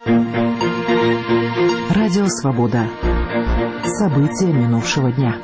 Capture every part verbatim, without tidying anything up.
Радио «Свобода». События минувшего дня.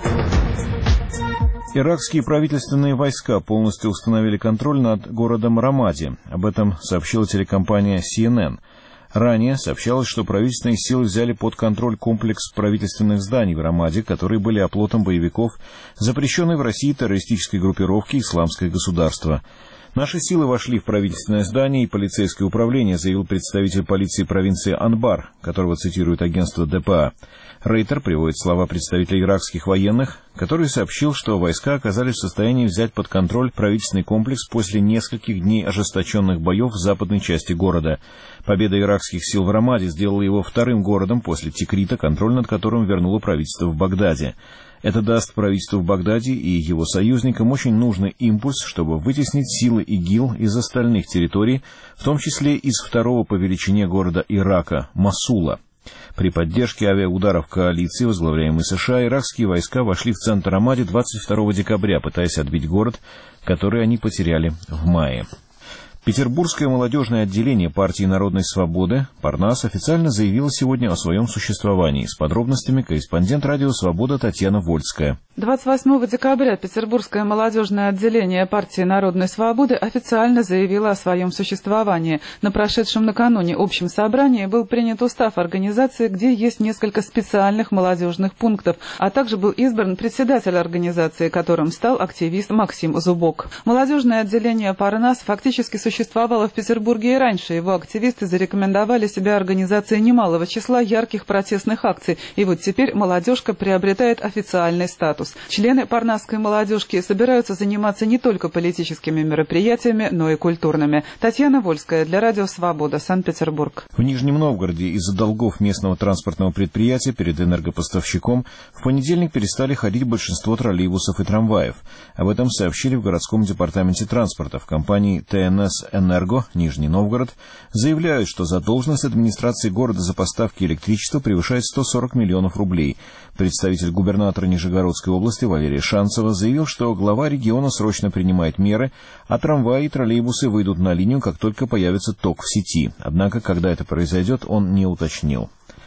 Иракские правительственные войска полностью установили контроль над городом Рамади. Об этом сообщила телекомпания си эн эн. Ранее сообщалось, что правительственные силы взяли под контроль комплекс правительственных зданий в Рамади, которые были оплотом боевиков, запрещенной в России террористической группировки «Исламское государство». «Наши силы вошли в правительственное здание и полицейское управление», заявил представитель полиции провинции Анбар, которого цитирует агентство дэ пэ а. Рейтер приводит слова представителя иракских военных, который сообщил, что войска оказались в состоянии взять под контроль правительственный комплекс после нескольких дней ожесточенных боев в западной части города. Победа иракских сил в Рамади сделала его вторым городом после Тикрита, контроль над которым вернуло правительство в Багдаде. Это даст правительству в Багдаде и его союзникам очень нужный импульс, чтобы вытеснить силы ИГИЛ из остальных территорий, в том числе из второго по величине города Ирака – Мосула. При поддержке авиаударов коалиции, возглавляемой США, иракские войска вошли в центр Рамади двадцать второго декабря, пытаясь отбить город, который они потеряли в мае. Петербургское молодежное отделение партии Народной Свободы «Парнас» официально заявило сегодня о своем существовании. С подробностями корреспондент радио «Свобода» Татьяна Вольская. двадцать восьмого декабря Петербургское молодежное отделение партии Народной Свободы официально заявило о своем существовании. На прошедшем накануне общем собрании был принят устав организации, где есть несколько специальных молодежных пунктов, а также был избран председатель организации, которым стал активист Максим Зубок. Молодежное отделение «Парнас» фактически существовало существовало в Петербурге и раньше. Его активисты зарекомендовали себя организацией немалого числа ярких протестных акций. И вот теперь молодежка приобретает официальный статус. Члены парнасской молодежки собираются заниматься не только политическими мероприятиями, но и культурными. Татьяна Вольская для радио «Свобода», Санкт-Петербург. В Нижнем Новгороде из-за долгов местного транспортного предприятия перед энергопоставщиком в понедельник перестали ходить большинство троллейбусов и трамваев. Об этом сообщили в городском департаменте транспорта в компании тэ эн эс «Энерго» Нижний Новгород, заявляют, что задолженность администрации города за поставки электричества превышает сто сорок миллионов рублей. Представитель губернатора Нижегородской области Валерия Шанцева заявил, что глава региона срочно принимает меры, а трамваи и троллейбусы выйдут на линию, как только появится ток в сети. Однако, когда это произойдет, он не уточнил.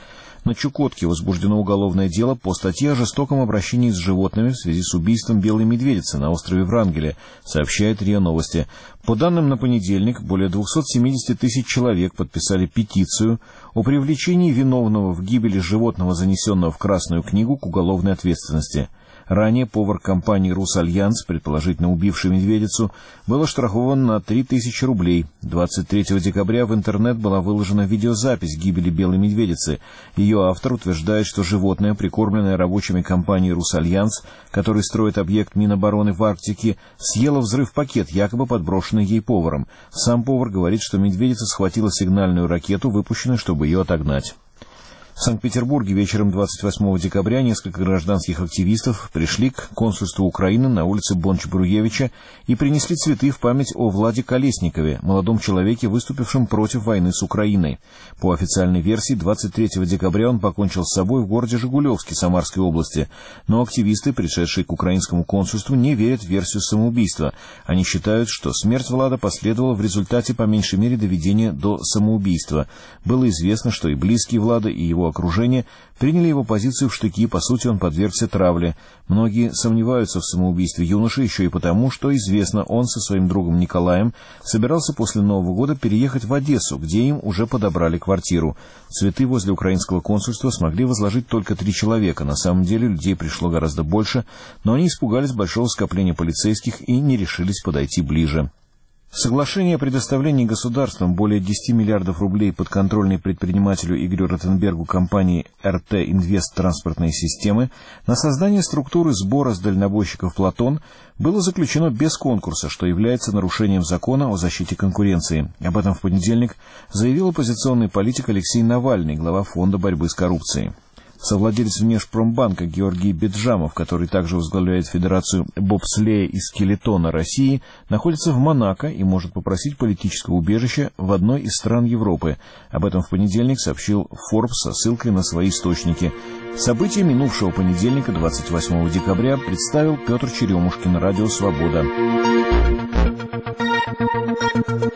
На Чукотке возбуждено уголовное дело по статье о жестоком обращении с животными в связи с убийством белой медведицы на острове Врангеля, сообщает РИА Новости. По данным на понедельник, более двухсот семидесяти тысяч человек подписали петицию о привлечении виновного в гибели животного, занесенного в Красную книгу, к уголовной ответственности. Ранее повар компании «Русальянс», предположительно убивший медведицу, был оштрафован на три тысячи рублей. двадцать третьего декабря в интернет была выложена видеозапись гибели белой медведицы. Ее автор утверждает, что животное, прикормленное рабочими компании «Русальянс», который строит объект Минобороны в Арктике, съело взрыв-пакет, якобы подброшенный ей поваром. Сам повар говорит, что медведица схватила сигнальную ракету, выпущенную, чтобы ее отогнать. В Санкт-Петербурге вечером двадцать восьмого декабря несколько гражданских активистов пришли к консульству Украины на улице Бонч-Бруевича и принесли цветы в память о Владе Колесникове, молодом человеке, выступившем против войны с Украиной. По официальной версии, двадцать третьего декабря он покончил с собой в городе Жигулевске Самарской области. Но активисты, пришедшие к украинскому консульству, не верят в версию самоубийства. Они считают, что смерть Влада последовала в результате по меньшей мере доведения до самоубийства. Было известно, что и близкие Влада, и его окружение приняли его позицию в штыки, по сути он подвергся травле. Многие сомневаются в самоубийстве юноши еще и потому, что известно, он со своим другом Николаем собирался после Нового года переехать в Одессу, где им уже подобрали квартиру. Цветы возле украинского консульства смогли возложить только три человека. На самом деле людей пришло гораздо больше, но они испугались большого скопления полицейских и не решились подойти ближе. Соглашение о предоставлении государством более десяти миллиардов рублей подконтрольной предпринимателю Игорю Ротенбергу компании эр тэ Инвест Транспортные системы на создание структуры сбора с дальнобойщиков «Платон» было заключено без конкурса, что является нарушением закона о защите конкуренции. Об этом в понедельник заявил оппозиционный политик Алексей Навальный, глава Фонда борьбы с коррупцией. Совладелец Внешпромбанка Георгий Беджамов, который также возглавляет Федерацию бобслея и скелетона России, находится в Монако и может попросить политического убежища в одной из стран Европы. Об этом в понедельник сообщил Forbes со ссылкой на свои источники. События минувшего понедельника, двадцать восьмого декабря, представил Петр Черемушкин, радио «Свобода».